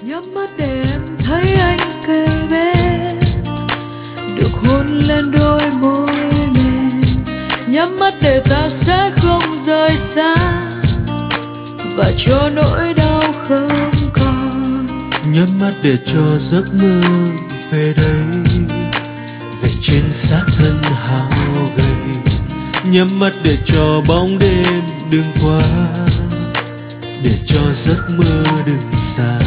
Nhắm mắt để em thấy anh kề bên, được hôn lên đôi môi mềm. Nhắm mắt để ta sẽ không rời xa, và cho nỗi đau không còn. Nhắm mắt để cho giấc mơ về đây, về trên xác thân hao gầy. Nhắm mắt để cho bóng đêm đừng qua, để cho giấc mơ đừng xa.